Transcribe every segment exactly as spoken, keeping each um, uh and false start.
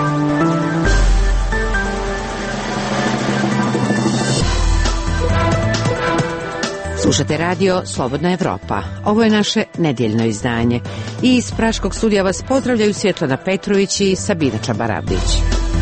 Slušate radio Slobodna Evropa. Ovo je naše nedjeljno izdanje. I iz Praškog studija vas pozdravljaju Svjetlana Petrović i Sabina Čabarabdić.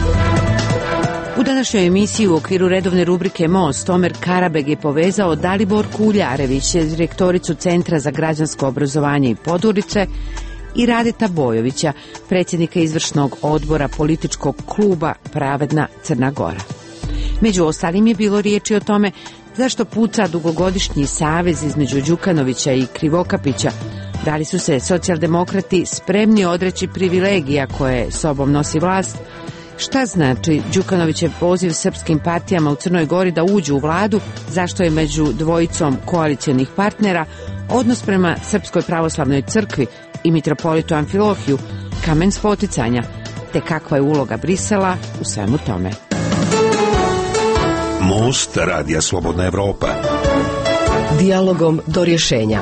U današnjoj emisiji u okviru redovne rubrike Most, Omer Karabeg je povezao Daliborku Uljarević, direktoricu Centra za građansko obrazovanje i Podgorice, i Radeta Bojovića, predsjednika izvršnog odbora političkog kluba Pravedna Crna Gora. Među ostalim je bilo riječi o tome zašto puca dugogodišnji savez između Đukanovića i Krivokapića, da li su se socijaldemokrati spremni odreći privilegija koje sobom nosi vlast, šta znači Đukanovićev poziv srpskim partijama u Crnoj Gori da uđu u vladu, zašto je među dvojicom koalicionih partnera odnos prema Srpskoj pravoslavnoj crkvi i mitropolitu Amfilohiju kamen spoticanja, te kakva je uloga Brisela u svemu tome. Most radija Slobodna Evropa. Dijalogom do rješenja.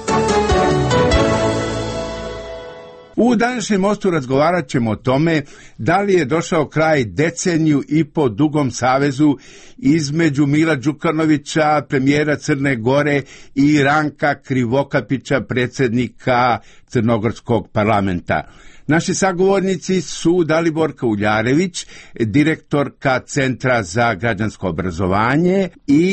U današnjem mostu razgovarat ćemo o tome da li je došao kraj deceniju i po dugom savezu između Mila Đukanovića, premijera Crne Gore, i Ranka Krivokapića, predsjednika Crnogorskog parlamenta. Naši sagovornici su Daliborka Uljarević, direktorka Centra za građansko obrazovanje,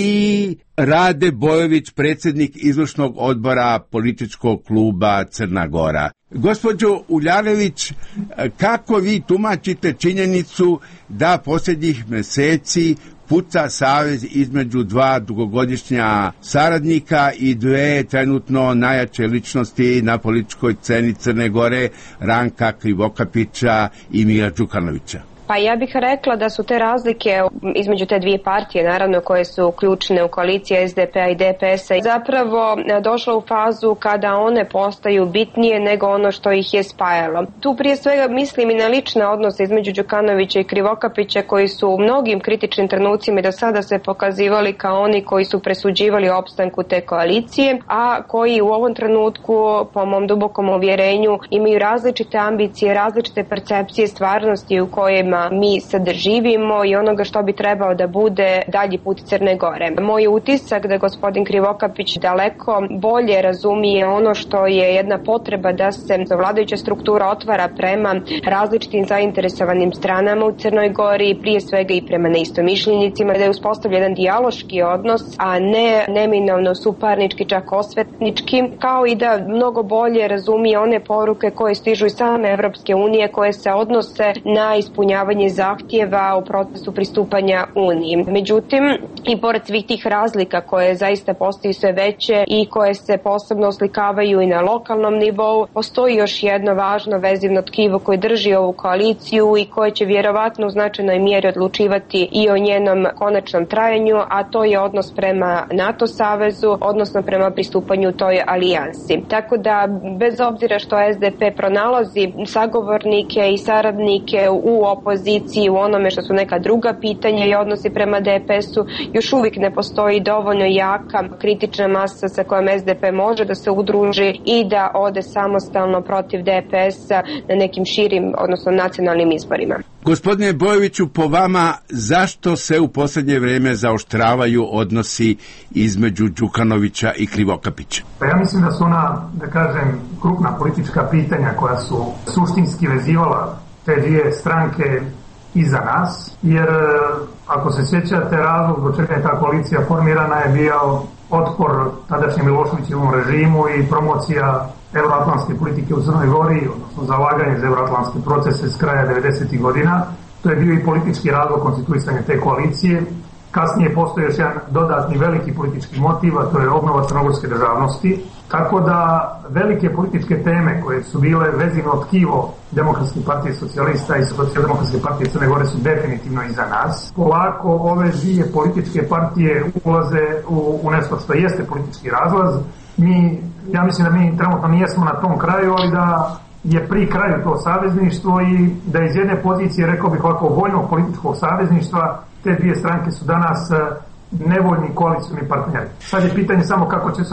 i Rade Bojović, predsjednik izvršnog odbora političkog kluba Crna Gora. Gospođo Uljarević, kako vi tumačite činjenicu da posljednjih mjeseci puca savez između dva dugogodišnja saradnika i dve trenutno najjače ličnosti na političkoj sceni Crne Gore, Ranka Krivokapića i Mila Đukanovića? Pa ja bih rekla da su te razlike između te dvije partije, naravno, koje su ključne u koaliciji S D P-a i D P S-a, zapravo došla u fazu kada one postaju bitnije nego ono što ih je spajalo. Tu prije svega mislim i na lične odnose između Đukanovića i Krivokapića, koji su u mnogim kritičnim trenucima do sada se pokazivali kao oni koji su presuđivali opstanku te koalicije, a koji u ovom trenutku, po mom dubokom uvjerenju, imaju različite ambicije, različite percepcije stvarnosti u kojima mi sad živimo i onoga što bi trebao da bude dalji put Crne Gore. Moj utisak da gospodin Krivokapić daleko bolje razumije ono što je jedna potreba da se vladajuća struktura otvara prema različitim zainteresovanim stranama u Crnoj Gori, prije svega i prema neistomišljenicima, da je uspostavlja jedan dijaloški odnos, a ne neminovno suparnički, čak osvetnički, kao i da mnogo bolje razumije one poruke koje stižu iz same Evropske unije, koje se odnose na ispunjavanje zahtjeva u procesu pristupanja Uniji. Međutim, i pored svih tih razlika koje zaista postaju sve veće i koje se posebno oslikavaju i na lokalnom nivou, postoji još jedno važno vezivno tkivo koje drži ovu koaliciju i koje će vjerovatno u značajnoj mjeri odlučivati i o njenom konačnom trajanju, a to je odnos prema NATO savezu, odnosno prema pristupanju toj alijansi. Tako da, bez obzira što S D P pronalazi sagovornike i saradnike u opoziciji u onome što su neka druga pitanja i odnosi prema D P S-u, još uvijek ne postoji dovoljno jaka kritična masa sa kojom S D P može da se udruži i da ode samostalno protiv D P S-a na nekim širim, odnosno nacionalnim izborima. Gospodine Bojoviću, po vama, zašto se u posljednje vrijeme zaoštravaju odnosi između Đukanovića i Krivokapića? Pa ja mislim da su ona, da kažem, krupna politička pitanja koja su suštinski vezivala te dvije stranke iza nas, jer ako se sjećate, razlog zbog čega je ta koalicija formirana je bio otpor tadašnjem Miloševićevom režimu i promocija euroatlantske politike u Crnoj Gori, odnosno zalaganje za euroatlantske procese s kraja devedesetih godina. To je bio i politički razlog konstituisanja te koalicije. Kasnije postoji još jedan dodatni veliki politički motiv, a to je obnova crnogorske državnosti. Tako da velike političke teme koje su bile vezivno tkivo Demokratske partije socijalista i Socijaldemokratske partije Crne Gore su definitivno iza nas. Polako ove dvije političke partije ulaze u, u nešto što jeste politički razlaz. Mi, ja mislim da mi trenutno nijesmo na tom kraju, ali da je pri kraju to savezništvo i da iz jedne pozicije, rekao bih ovako, voljnog političkog savezništva, te dvije stranke su danas nevoljni koalicijni partneri. Sad je pitanje samo kako će se oni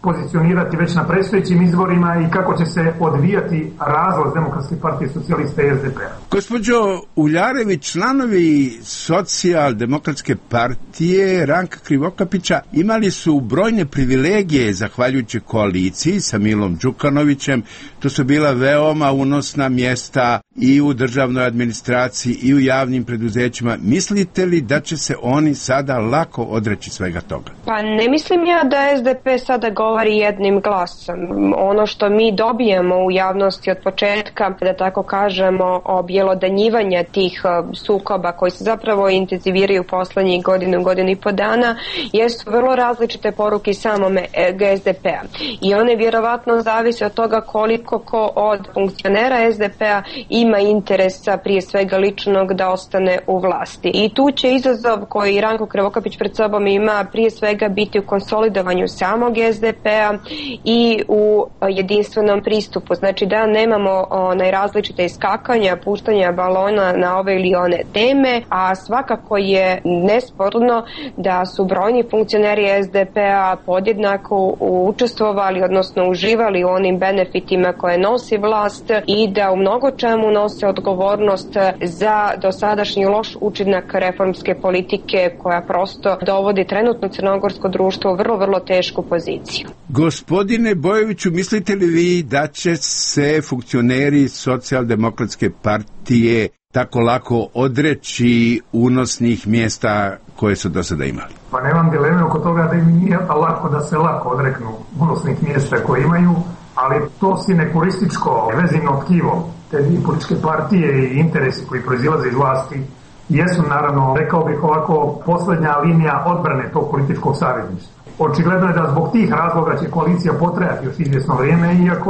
pozicionirati već na predstojećim izborima i kako će se odvijati razlaz Demokratske partije socijalista i S D P-a. Gospođo Uljarević, članovi Socijaldemokratske partije Ranka Krivokapića imali su brojne privilegije zahvaljujući koaliciji sa Milom Đukanovićem. To su bila veoma unosna mjesta i u državnoj administraciji i u javnim preduzećima. Mislite li da će se oni sada lako odreći svega toga? Pa ne mislim ja da S D P sada govori jednim glasom. Ono što mi dobijemo u javnosti od početka, da tako kažemo, objelodanjivanja tih sukoba koji se zapravo intenziviraju poslednjih godinu, godinu i po dana, jesu vrlo različite poruke samome S D P-a. I one vjerovatno zavise od toga koliko ko od funkcionera S D P-a ima interesa prije svega ličnog da ostane u vlasti. I tu će izazov koji Ranko Krivokapić pred sobom ima prije svega biti u konsolidovanju samog S D P-a i u jedinstvenom pristupu. Znači da nemamo onaj različite iskakanja, puštanja balona na ove ili one teme, a svakako je nesporno da su brojni funkcioneri S D P-a podjednako učestvovali, odnosno uživali u onim benefitima koje nosi vlast i da u mnogo čemu nose odgovornost za dosadašnji loš učinak reformske politike koja prosto dovodi trenutno crnogorsko društvo u vrlo, vrlo tešku poziciju. Gospodine Bojoviću, mislite li vi da će se funkcioneri Socijaldemokratske partije tako lako odreći unosnih mjesta koje su do sada imali? Pa nemam dileme oko toga da im nije lako da se lako odreknu unosnih mjesta koje imaju, ali to sinekurističko vezivno tkivo te dvije političke partije i interesi koji proizilaze iz vlasti jesu, naravno, rekao bih ovako, posljednja linija odbrane tog političkog savezništva. Očigledno je da zbog tih razloga će koalicija potrajati još izvjesno vrijeme, iako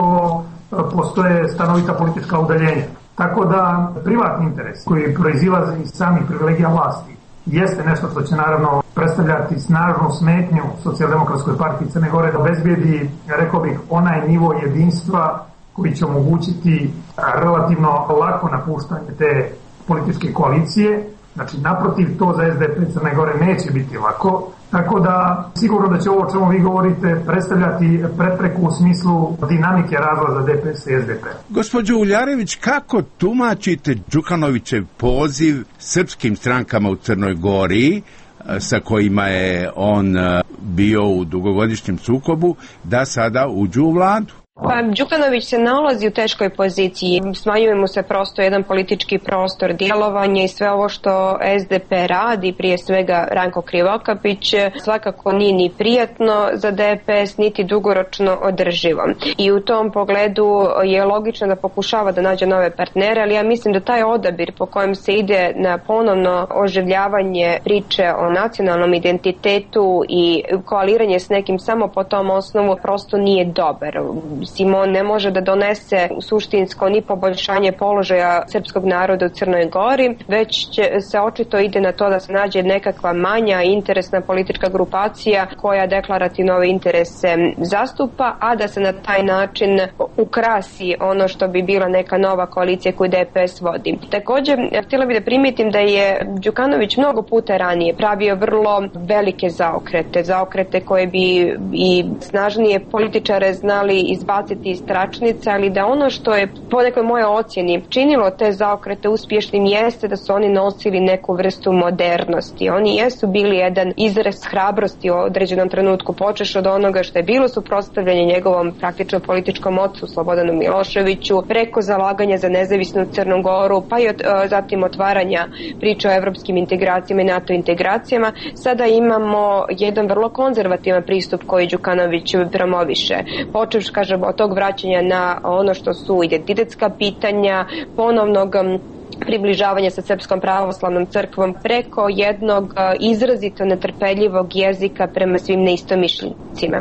postoje stanovita politička udaljenja. Tako da privatni interes koji proizilaze iz samih privilegija vlasti jeste nešto što će naravno predstavljati snažnu smetnju Socijaldemokratskoj partiji Crne Gore da obezbijedi, rekao bih, onaj nivo jedinstva koji će omogućiti relativno lako napuštanje te političke koalicije. Znači, naprotiv, to za S D P Crne Gore neće biti lako. Tako da, sigurno da će ovo o čemu vi govorite predstavljati prepreku u smislu dinamike razlaza D P S i S D P. Gospođo Uljarević, kako tumačite Đukanovićev poziv srpskim strankama u Crnoj Gori, sa kojima je on bio u dugogodišnjem sukobu, da sada uđu u vladu? Pa Đukanović se nalazi u teškoj poziciji, smanjuje mu se prosto jedan politički prostor djelovanja i sve ovo što S D P radi, prije svega Ranko Krivokapić, svakako nije ni prijatno za D P S, niti dugoročno održivo. I u tom pogledu je logično da pokušava da nađe nove partnere, ali ja mislim da taj odabir po kojem se ide na ponovno oživljavanje priče o nacionalnom identitetu i koaliranje s nekim samo po tom osnovu prosto nije dobar. Simon ne može da donese suštinsko ni poboljšanje položaja srpskog naroda u Crnoj Gori, već će se očito ide na to da se nađe nekakva manja interesna politička grupacija koja deklarativno ove interese zastupa, a da se na taj način ukrasi ono što bi bila neka nova koalicija koju D P S vodi. Također, htjela bih da primijetim da je Đukanović mnogo puta ranije pravio vrlo velike zaokrete, zaokrete koje bi i snažnije političare znali izbaciti iz tračnica, ali da ono što je po nekoj moje ocjeni činilo te zaokrete uspješnim jeste da su oni nosili neku vrstu modernosti. Oni jesu bili jedan izraz hrabrosti u određenom trenutku, počeš od onoga što je bilo suprotstavljanje njegovom praktično političkom ocu Slobodanu Miloševiću, preko zalaganja za nezavisnu Crnu Goru, pa i od, zatim otvaranja priče o evropskim integracijama i NATO integracijama. Sada imamo jedan vrlo konzervativan pristup koji Đukanović promoviše. Počeš, kažem, od tog vraćanja na ono što su identitetska pitanja, ponovnog približavanja sa Srpskom pravoslavnom crkvom preko jednog izrazito netrpeljivog jezika prema svim neistomišljenicima.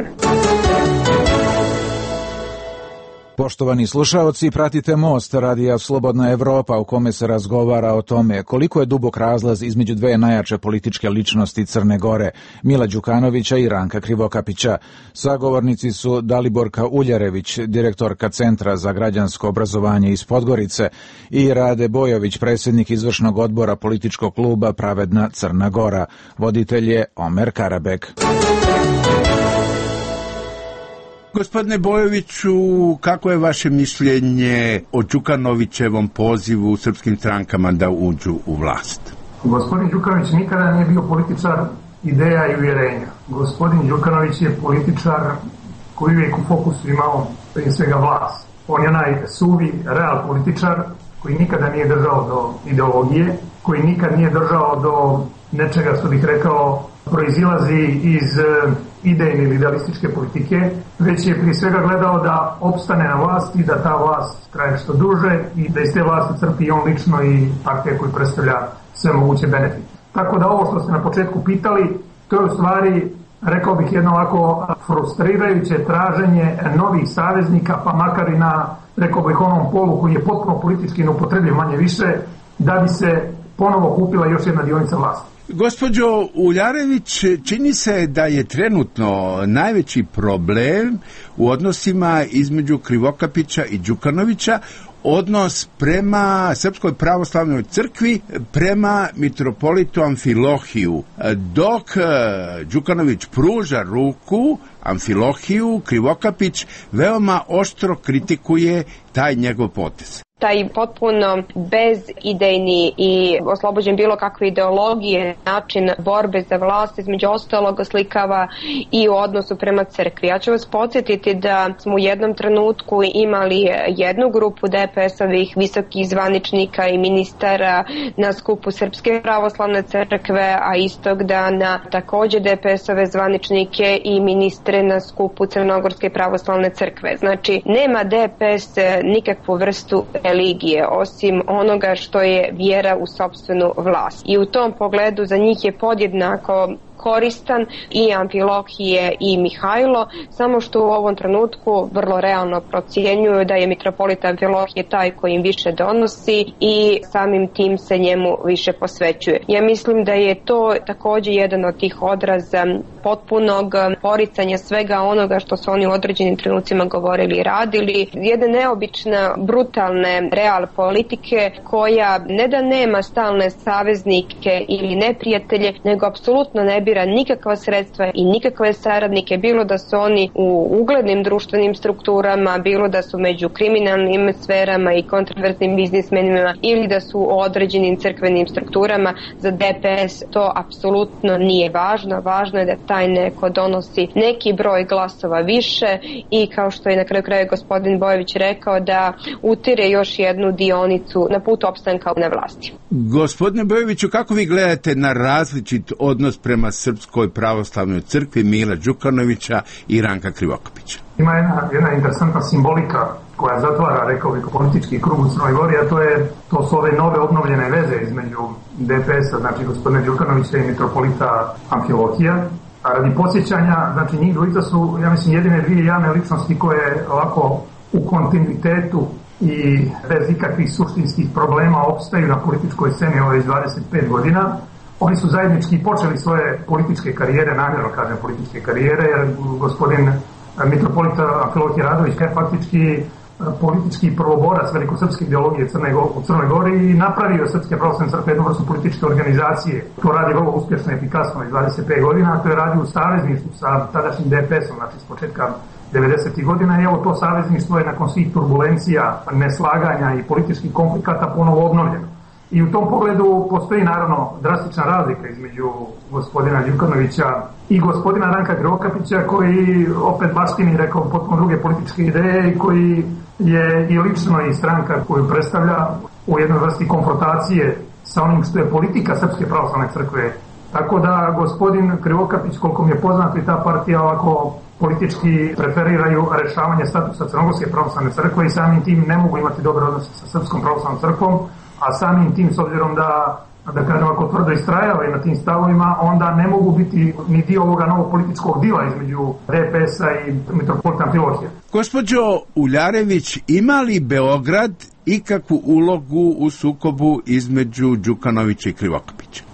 Poštovani slušaoci, pratite Most, radija Slobodna Evropa, u kome se razgovara o tome koliko je dubok razlaz između dve najjače političke ličnosti Crne Gore, Mila Đukanovića i Ranka Krivokapića. Sagovornici su Daliborka Uljarević, direktorka Centra za građansko obrazovanje iz Podgorice, i Rade Bojović, predsjednik izvršnog odbora političkog kluba Pravedna Crna Gora. Voditelj je Omer Karabek. Gospodine Bojoviću, kako je vaše mišljenje o Đukanovićevom pozivu srpskim strankama da uđu u vlast? Gospodin Đukanović nikada nije bio političar ideja i uvjerenja. Gospodin Đukanović je političar koji uvijek u fokusu imao prije svega vlast. On je onaj suvi, real političar koji nikada nije držao do ideologije, koji nikad nije držao do nečega, što bih rekao, proizilazi iz idejne ili idealističke politike, već je prije svega gledao da opstane na vlasti, da ta vlast traje što duže i da iz te vlasti crpi on lično i partija koji predstavlja sve moguće benefite. Tako da ovo što ste na početku pitali, to je u stvari, rekao bih, jedno ovako frustrirajuće traženje novih saveznika, pa makar i na, rekao bih, onom polu koji je potpuno politički neupotrebljiv manje više, da bi se ponovo kupila još jedna dionica vlasti. Gospođo Uljarević, čini se da je trenutno najveći problem u odnosima između Krivokapića i Đukanovića odnos prema Srpskoj pravoslavnoj crkvi, prema mitropolitu Amfilohiju. Dok Đukanović pruža ruku Amfilohiju, Krivokapić veoma oštro kritikuje taj njegov potez. Taj potpuno bezidejni i oslobođen bilo kakve ideologije način borbe za vlast između ostalog oslikava i u odnosu prema crkvi. Ja ću vas podsjetiti da smo u jednom trenutku imali jednu grupu D P S-ovih visokih zvaničnika i ministara na skupu Srpske pravoslavne crkve, a istog dana također D P S-ove zvaničnike i ministre na skupu Crnogorske pravoslavne crkve. Znači, nema D P S nikakvu vrstu religije, osim onoga što je vjera u sopstvenu vlast. I u tom pogledu za njih je podjednako koristan i Amfilohije i Mihajlo, samo što u ovom trenutku vrlo realno procjenjuju da je mitropolit Amfilohije taj koji im više donosi i samim tim se njemu više posvećuje. Ja mislim da je to također jedan od tih odraza potpunog poricanja svega onoga što su oni u određenim trenucima govorili i radili. Jedne neobične, brutalne real politike koja ne da nema stalne saveznike ili neprijatelje, nego apsolutno ne bira nikakva sredstva i nikakve saradnike, bilo da su oni u uglednim društvenim strukturama, bilo da su među kriminalnim sferama i kontroverznim biznismenima ili da su u određenim crkvenim strukturama. Za D P S to apsolutno nije važno. Važno je da taj neko donosi neki broj glasova više i, kao što je na kraju kraja gospodin Bojović rekao, da utire još jednu dionicu na putu opstanka na vlasti. Gospodine Bojoviću, kako vi gledate na različit odnos prema Srpskoj pravoslavnoj crkvi Mila Đukanovića i Ranka Krivokapića? Ima jedna, jedna interesantna simbolika koja zatvara, rekao bih, politički krug u Crnoj Gori, a to, je, to su ove nove obnovljene veze između D P S-a, znači gospodina Đukanovića i mitropolita Amfilohija. A radi podsjećanja, znači njih dvojica su, ja mislim, jedine dvije javne ličnosti koje ovako u kontinuitetu i bez ikakvih suštinskih problema opstaju na političkoj sceni ove iz dvadeset pet godina. Oni su zajednički počeli svoje političke karijere, namjerno kažem političke karijere, jer gospodin mitropolit Amfilohije Radović je faktički politički prvoborac velikosrpske ideologije Crne, u Crnoj Gori i napravio Srpske pravoslavne crkve jednu vrstu političke organizacije. To radi vrlo uspješno i efikasno iz dvadeset pet godina, a to je radio u savezništvu sa tadašnjim D P S-om, znači s početka devedesetih godina, i evo to savezništvo je nakon svih turbulencija, neslaganja i političkih konflikata ponovo obnovljeno. I u tom pogledu postoji naravno drastična razlika između gospodina Đukanovića i gospodina Ranka Krivokapića, koji opet baštini, rekao, potpuno druge političke ideje i koji je i lično i stranka koju predstavlja u jednoj vrsti konfrontacije sa onim što je politika Srpske pravoslavne crkve. Tako da gospodin Krivokapić, koliko mi je poznato, i ta partija ovako politički preferiraju rešavanje statusa Crnogorske pravoslavne crkve i samim tim ne mogu imati dobre odnose sa Srpskom pravoslavnom crkvom, a samim tim, s obzirom da, da kažem, ako tvrdo istrajavaju na tim stavovima, onda ne mogu biti ni dio ovoga novog političkog dila između D P S-a i mitropolita Amfilohija. Gospođo Uljarević, ima li Beograd ikakvu ulogu u sukobu između Đukanovića i Krivokapića?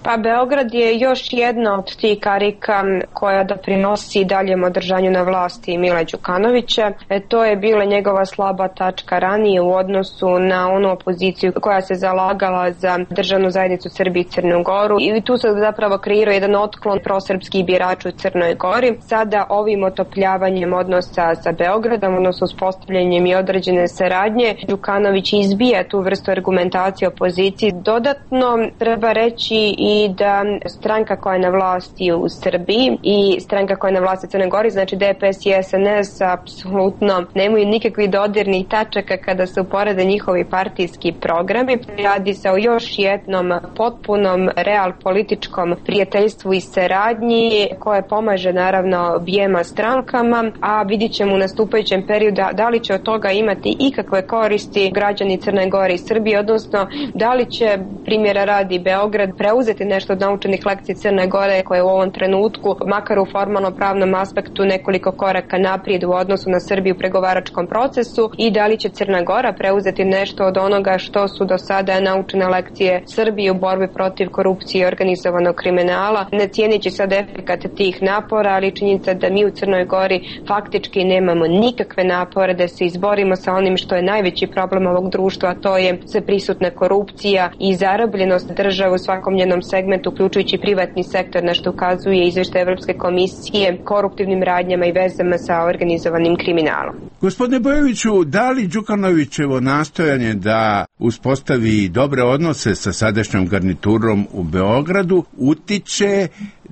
Pa Beograd je još jedna od tih karika koja doprinosi daljem održanju na vlasti Mila Đukanovića. E, to je bila njegova slaba tačka ranije u odnosu na onu opoziciju koja se zalagala za državnu zajednicu Srbije i Crnu Goru i tu se zapravo kreirao jedan otklon prosrpskih birača u Crnoj Gori. Sada ovim otopljavanjem odnosa sa Beogradom, odnosno uspostavljanjem i određene saradnje, Đukanović izbija tu vrstu argumentacije opoziciji. Dodatno treba reći i da stranka koja je na vlasti u Srbiji i stranka koja je na vlasti u Crnoj Gori, znači D P S i S N S, apsolutno nemaju nikakvih dodirnih tačaka kada se uporede njihovi partijski programi. Radi se o još jednom potpunom real političkom prijateljstvu i saradnji koje pomaže naravno objema strankama, a vidit ćemo u nastupajućem periodu da, da li će od toga imati ikakve koristi građani Crne Gore i Srbije, odnosno da li će, primjera radi, Beograd preuzeti nešto od naučenih lekcija Crne Gore koje u ovom trenutku, makar u formalno pravnom aspektu, nekoliko koraka naprijed u odnosu na Srbiju u pregovaračkom procesu i da li će Crna Gora preuzeti nešto od onoga što su do sada naučene lekcije Srbije u borbi protiv korupcije i organizovanog kriminala, ne cijeneći sad efekat tih napora, ali činjenica da mi u Crnoj Gori faktički nemamo nikakve napore da se izborimo sa onim što je najveći problem ovog društva, a to je sveprisutna korupcija i zarobljenost države u svakom njenom segmentu, uključujući privatni sektor, na što ukazuje izveštaj Evropske komisije, koruptivnim radnjama i vezama sa organizovanim kriminalom. Gospodine Bojoviću, da li Đukanovićevo nastojanje da uspostavi dobre odnose sa sadašnjom garniturom u Beogradu utiče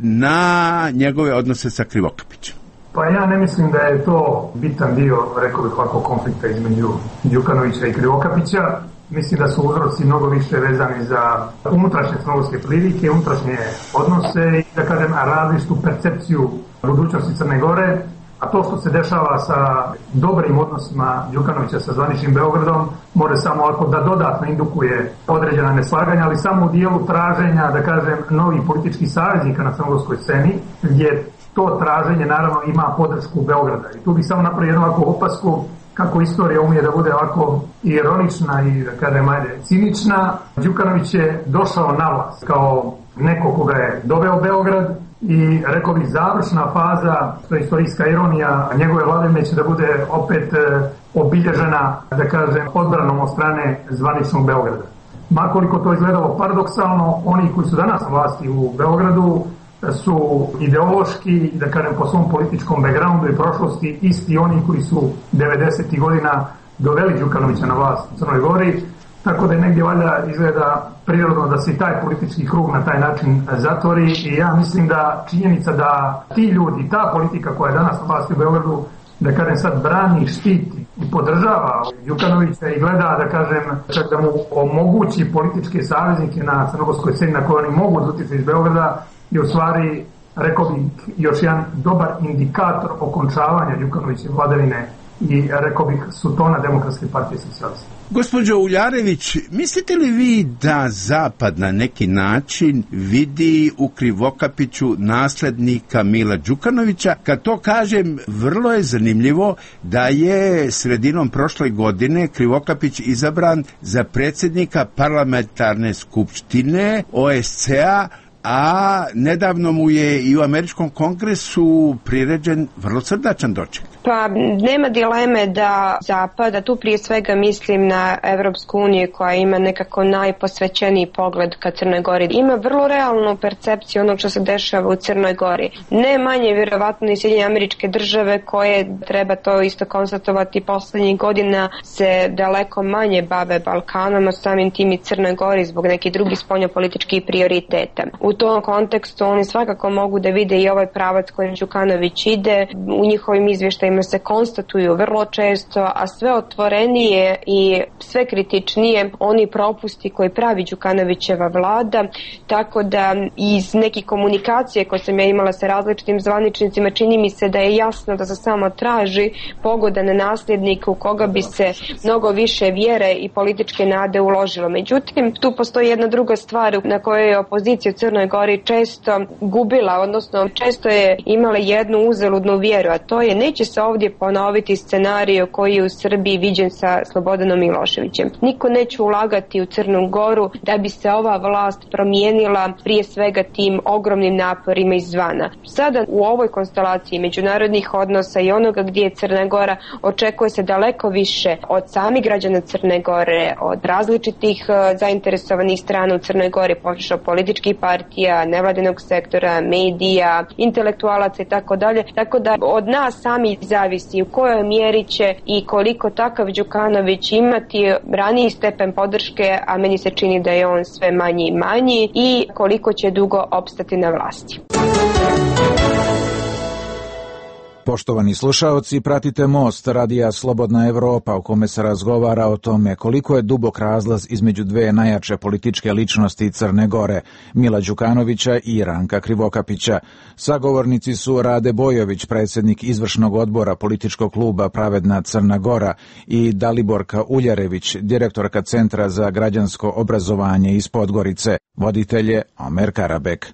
na njegove odnose sa Krivokapićem? Pa ja ne mislim da je to bitan dio, rekao bih ovako, konflikta između Đukanovića i Krivokapića. Mislim da su uzroci mnogo više vezani za unutrašnje crnogorske prilike, unutrašnje odnose i, da kažem, različitu percepciju budućnosti Crne Gore, a to što se dešava sa dobrim odnosima Đukanovića sa zvaničnim Beogradom može samo ovako da dodatno indukuje određena neslaganja, ali samo u dijelu traženja, da kažem, novih političkih saveznika na crnogorskoj sceni, gdje to traženje naravno ima podršku Beograda. I tu bih samo napravio jednu ovakvu opasku, kako istorija umije da bude ovako ironična i, da kažem, ajde, cinična. Đukanović je došao na vlast kao neko koga je doveo Beograd i, rekao bih, završna faza, to je istorijska ironija, njegove vladavine će da bude opet e, obilježena, da kažem, odbranom od strane zvaničnog Beograda. Makoliko to izgledalo paradoksalno, oni koji su danas na vlasti u Beogradu su ideološki, da kažem, po svom političkom backgroundu i prošlosti isti oni koji su devedesetih godina doveli Đukanovića na vlast u Crnoj Gori, tako da je negdje valjda izgleda prirodno da se i taj politički krug na taj način zatvori i ja mislim da činjenica da ti ljudi, ta politika koja je danas na vlasti u Beogradu, da kažem sad brani, štiti i podržava Đukanovića i gleda, da kažem, čak da mu omogući političke saveznike na crnogorskoj sceni na koje oni mogu utjecati iz Beograda, je u stvari, rekao bih, još jedan dobar indikator okončavanja Đukanovićeve vladavine i, rekao bih, sutona Demokratske partije socijalista. Gospođo Uljarević, mislite li vi da Zapad na neki način vidi u Krivokapiću naslednika Mila Đukanovića? Kad to kažem, vrlo je zanimljivo da je sredinom prošle godine Krivokapić izabran za predsjednika parlamentarne skupštine O S C-a, a nedavno mu je i u američkom kongresu priređen vrlo srdačan doček. Pa nema dileme da Zapad, a tu prije svega mislim na Evropsku uniju koja ima nekako najposvećeniji pogled ka Crnoj Gori, ima vrlo realnu percepciju onog što se dešava u Crnoj Gori. Ne manje vjerovatno i Sjedinjene Američke Države koje, treba to isto konstatovati, poslednjih godina se daleko manje bave Balkanom, a samim tim i Crnoj Gori zbog nekih drugih spoljnopolitičkih prioriteta. U tom kontekstu oni svakako mogu da vide i ovaj pravac kojim Đukanović ide. U njihovim izvještajima se konstatuju vrlo često, a sve otvorenije i sve kritičnije oni propusti koji pravi Đukanovićeva vlada, tako da iz nekih komunikacije koje sam ja imala sa različitim zvaničnicima čini mi se da je jasno da se samo traži pogodan nasljednik u koga bi se mnogo više vjere i političke nade uložilo. Međutim, tu postoji jedna druga stvar na kojoj je opozicija u Crnoj Crnoj Gori često gubila, odnosno često je imala jednu uzaludnu vjeru, a to je neće se ovdje ponoviti scenarij koji je u Srbiji viđen sa Slobodanom Miloševićem. Niko neće ulagati u Crnu Goru da bi se ova vlast promijenila prije svega tim ogromnim naporima izvana. Sada u ovoj konstelaciji međunarodnih odnosa i onoga gdje je Crna Gora očekuje se daleko više od samih građana Crne Gore, od različitih uh, zainteresovanih strana u Crnoj Gori, počeo političkih partija, nevladinog sektora, medija, intelektualaca i tako dalje. Tako da od nas sami zavisi u kojoj mjeri će i koliko takav Đukanović imati raniji stepen podrške, a meni se čini da je on sve manji i manji, i koliko će dugo opstati na vlasti. Poštovani slušaoci, pratite Most radija Slobodna Evropa u kome se razgovara o tome koliko je dubok razlaz između dve najjače političke ličnosti Crne Gore, Mila Đukanovića i Ranka Krivokapića. Sagovornici su Rade Bojović, predsjednik izvršnog odbora političkog kluba Pravedna Crna Gora, i Daliborka Uljarević, direktorka Centra za građansko obrazovanje iz Podgorice. Voditelj je Omer Karabek.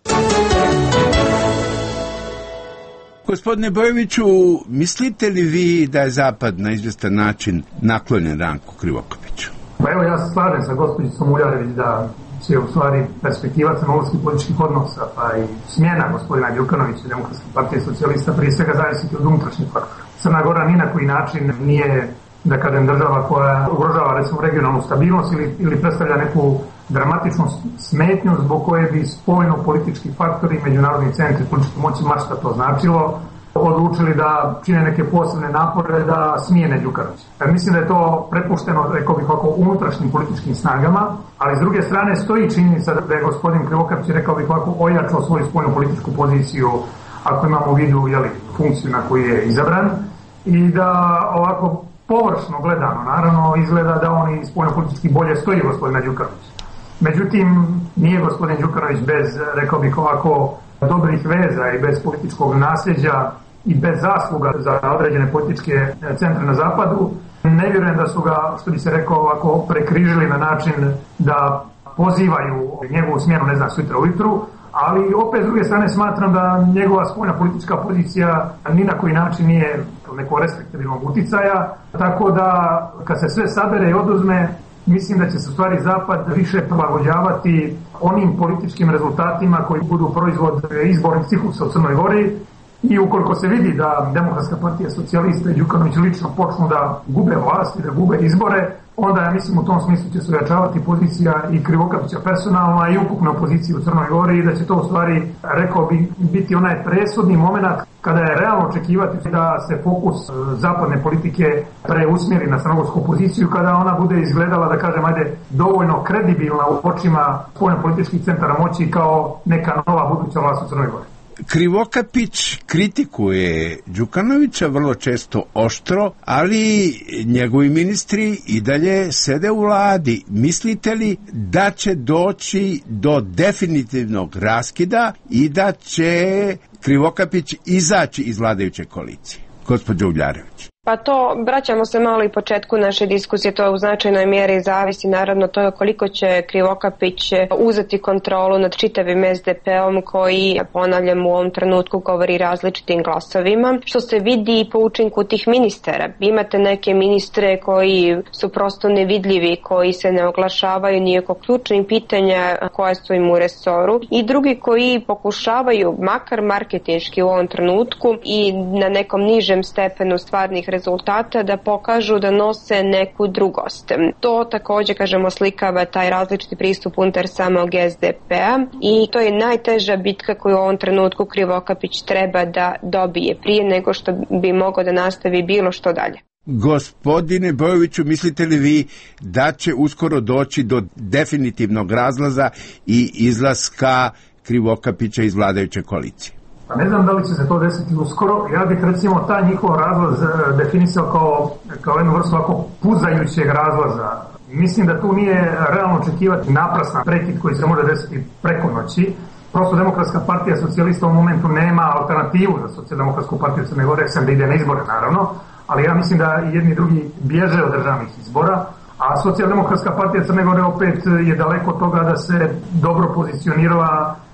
Gospodine Bojoviću, mislite li vi da je Zapad na izvjestan način naklonjen Ranku Krivokapiću? Pa evo, ja se slažem sa gospođicom Uljarević da će u stvari perspektiva crnogorskih političkih odnosa, pa i smjena gospodina Đukanovića i Demokratske partije socijalista prije svega zavisiti od unutrašnjih faktora. Crna Gora ni na koji način nije, da kažem, država koja ugrožava recimo regionalnu stabilnost ili, ili predstavlja neku dramatičnu smetnju zbog koje bi spoljno-politički faktori i međunarodni centri političke moći, ma šta to značilo, odlučili da čine neke posebne napore da smijene Đukanovića. Mislim da je to prepušteno, rekao bih, ovako unutrašnjim političkim snagama, ali s druge strane stoji činjenica da je gospodin Krivokapić, rekao bih, ovako ojačao svoju spoljno-političku poziciju, ako imamo u vidu, jeli, funkciju na koju je izabran, i da ovako površno gledano, naravno, izgleda da on i spoljno-politički bolje stoji gospodina Đukanovića. Međutim, nije gospodin Đukanović bez, rekao bih ovako, dobrih veza i bez političkog nasljeđa i bez zasluga za određene političke centre na zapadu. Ne vjerujem da su ga, što bi se rekao, ovako prekrižili na način da pozivaju njegovu smjenu, ne znam, sutra ujutru, ali opet s druge strane smatram da njegova spoljna politička pozicija ni na koji način nije neko respektabilnog uticaja, tako da kad se sve sabere i oduzme, mislim da će se u stvari Zapad više prilagođavati onim političkim rezultatima koji budu proizvod izbornih ciklusa u Crnoj Gori, i ukoliko se vidi da Demokratska partija socijalista i Đukanović lično počnu da gube vlast i da gube izbore, onda ja mislim u tom smislu će se ojačavati pozicija i Krivokapića personalna i ukupna pozicija u Crnoj Gori, i da će to u stvari, rekao bi, biti onaj presudni moment kada je realno očekivati da se fokus zapadne politike preusmjeri na crnogorsku poziciju, kada ona bude izgledala, da kažem, ajde, dovoljno kredibilna u očima spoljno-političkih centara moći kao neka nova buduća vlast u Crnoj Gori. Krivokapić kritikuje Đukanovića vrlo često oštro, ali njegovi ministri i dalje sede u vladi. Mislite li da će doći do definitivnog raskida i da će Krivokapić izaći iz vladajuće koalicije? Gospođo Uljarević. Pa to, vraćamo se malo i početku naše diskusije, to u značajnoj mjeri zavisi naravno toga koliko će Krivokapić uzeti kontrolu nad čitavim es de pe-om koji, ponavljam, u ovom trenutku govori različitim glasovima, što se vidi i po učinku tih ministara. Imate neke ministre koji su prosto nevidljivi, koji se ne oglašavaju ni oko ključnih pitanja koja su im u resoru, i drugi koji pokušavaju, makar marketinški u ovom trenutku i na nekom nižem stepenu stvarnih rezultata, da pokažu da nose neku drugost. To također, kažemo, slikava taj različiti pristup unutar samog es de pe-a, i to je najteža bitka koju u ovom trenutku Krivokapić treba da dobije prije nego što bi mogao da nastavi bilo što dalje. Gospodine Bojoviću, mislite li vi da će uskoro doći do definitivnog razlaza i izlaska Krivokapića iz vladajuće koalicije? Pa ne znam da li će se to desiti uskoro. Ja bih recimo taj njihov razlaz definisao kao, kao jednu vrstu ovako puzajućeg razlaza. Mislim da tu nije realno očekivati naprasna prekid koji se može desiti preko noći. Prosto Demokratska partija socijalista u momentu nema alternativu za Socijaldemokratsku partiju Crne Gore, sem da ide na izbore naravno, ali ja mislim da jedni i drugi bježe od državnih izbora, a Socijaldemokratska partija Crne Gore opet je daleko od toga da se dobro pozicionirala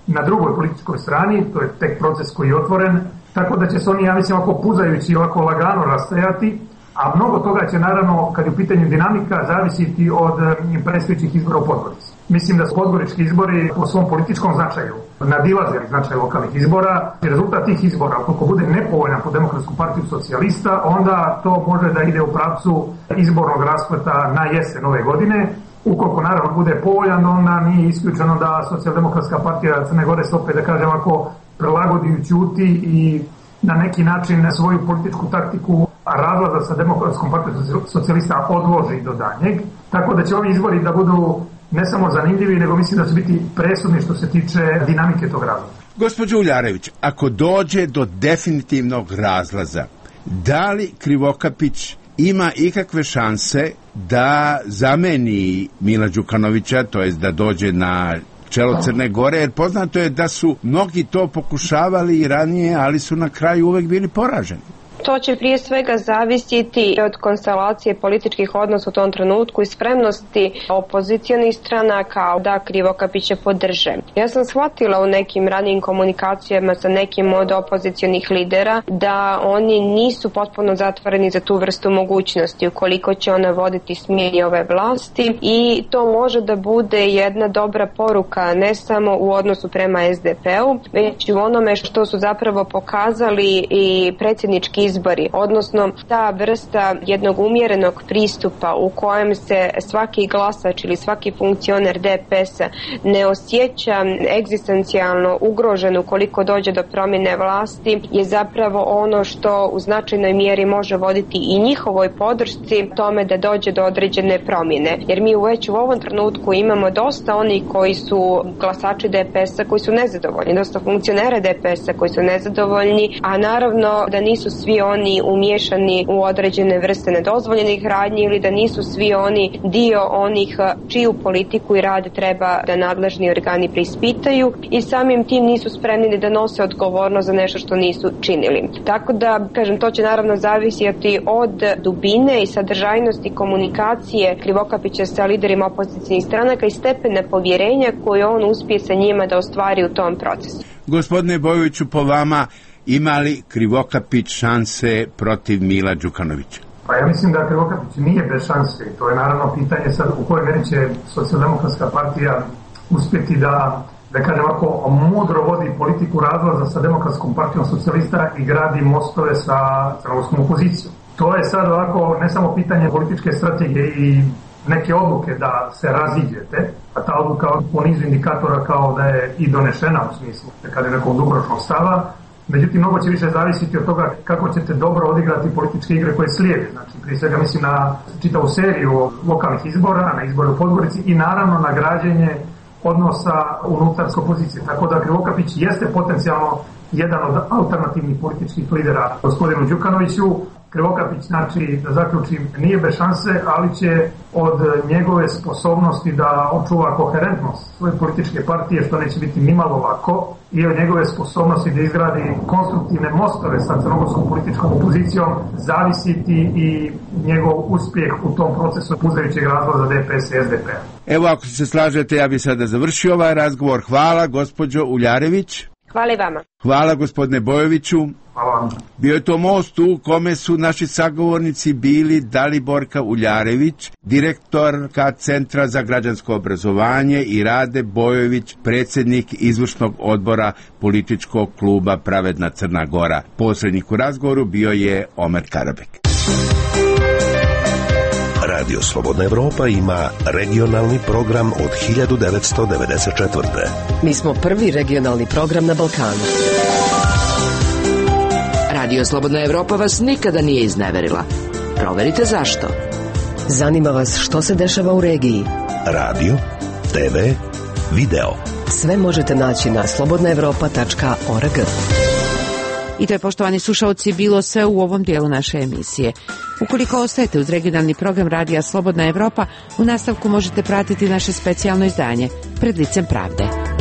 na drugoj političkoj strani, to je tek proces koji je otvoren, tako da će se oni, ja mislim, ovako puzajući, ovako lagano rastajati, a mnogo toga će naravno, kad je u pitanju dinamika, zavisiti od predstojećih izbora u Podgorici. Mislim da su podgorički izbori po svom političkom značaju nadilazili značaj lokalnih izbora i rezultat tih izbora, ukoliko bude nepovoljan po Demokratsku partiju socijalista, onda to može da ide u pravcu izbornog raspleta na jesen ove godine. Ukoliko naravno bude povoljan, onda nije isključeno da Socijaldemokratska partija Crne Gore se opet, da kažem, ako prilagodi u ćuti i na neki način svoju političku taktiku razlaza sa Demokratskom partijom socijalista odloži do danjeg. Tako da će ovi izbori da budu ne samo zanimljivi, nego mislim da će biti presudni što se tiče dinamike tog razlaza. Gospođo Uljarević, ako dođe do definitivnog razlaza, da li Krivokapić ima ikakve šanse da zameni Mila Đukanovića, to jest da dođe na čelo Crne Gore, jer poznato je da su mnogi to pokušavali i ranije, ali su na kraju uvek bili poraženi? To će prije svega zavisiti od konstelacije političkih odnosa u tom trenutku i spremnosti opozicionih stranaka da Krivokapića podrže. Ja sam shvatila u nekim ranijim komunikacijama sa nekim od opozicionih lidera da oni nisu potpuno zatvoreni za tu vrstu mogućnosti ukoliko će ona voditi smjeni ove vlasti, i to može da bude jedna dobra poruka ne samo u odnosu prema es de pe u, već i u onome što su zapravo pokazali i predsjednički izbori, odnosno ta vrsta jednog umjerenog pristupa u kojem se svaki glasač ili svaki funkcioner de pe es-a ne osjeća egzistencijalno ugrožen ukoliko dođe do promjene vlasti, je zapravo ono što u značajnoj mjeri može voditi i njihovoj podršci tome da dođe do određene promjene. Jer mi već u ovom trenutku imamo dosta onih koji su glasači de pe es-a koji su nezadovoljni, dosta funkcionera de pe es-a koji su nezadovoljni, a naravno da nisu svi oni umiješani u određene vrste nedozvoljenih radnji ili da nisu svi oni dio onih čiju politiku i rad treba da nadležni organi preispitaju i samim tim nisu spremni da nose odgovornost za nešto što nisu činili. Tako da, kažem, to će naravno zavisiti od dubine i sadržajnosti komunikacije Krivokapića sa liderima opozicijnih stranaka i stepena povjerenja koje on uspije sa njima da ostvari u tom procesu. Gospodine Bojoviću, po vama, ima li Krivokapić šanse protiv Mila Đukanovića? Pa ja mislim da Krivokapić nije bez šanse. To je naravno pitanje sad u kojoj meri će Socijaldemokratska partija uspjeti da, da kažem ovako, mudro vodi politiku razlaza sa Demokratskom partijom socijalista i gradi mostove sa crnogorskom opozicijom. To je sad ovako ne samo pitanje političke strategije i neke odluke da se raziđete, a ta odluka po nizu indikatora kao da je i donešena u smislu, da kada je nekog dugoročnog stava. Međutim, mnogo će više zavisiti od toga kako ćete dobro odigrati političke igre koje slijede. Znači, prije svega mislim na čitavu seriju lokalnih izbora, na izbore u Podgorici i naravno na građenje odnosa unutar opozicije. Tako da Krivokapić jeste potencijalno jedan od alternativnih političkih lidera gospodinu Đukanoviću. Krivokapić, znači, da zaključim, nije bez šanse, ali će od njegove sposobnosti da očuva koherentnost svoje političke partije, što neće biti nimalo lako, i od njegove sposobnosti da izgradi konstruktivne mostove sa crnogorskom političkom opozicijom, zavisiti i njegov uspjeh u tom procesu puzajućeg razlaza de pe es i es de pe. Evo, ako se slažete, ja bih sada završio ovaj razgovor. Hvala, gospođo Uljarević. Hvala i vama. Hvala, gospodine Bojoviću. Hvala. Bio je to most u kome su naši sagovornici bili Daliborka Uljarević, direktorka Centra za građansko obrazovanje, i Rade Bojović, predsjednik izvršnog odbora političkog kluba Pravedna Crna Gora. Posrednik u razgovoru bio je Omer Karabek. Radio Slobodna Evropa ima regionalni program od hiljadu devetsto devedeset četvrte. Mi smo prvi regionalni program na Balkanu. Radio Slobodna Evropa vas nikada nije izneverila. Proverite zašto. Zanima vas što se dešava u regiji. Radio, te ve, video. Sve možete naći na slobodna evropa tačka org. I to je, poštovani slušalci, bilo sve u ovom dijelu naše emisije. Ukoliko ostajete uz regionalni program Radija Slobodna Evropa, u nastavku možete pratiti naše specijalno izdanje Pred licem pravde.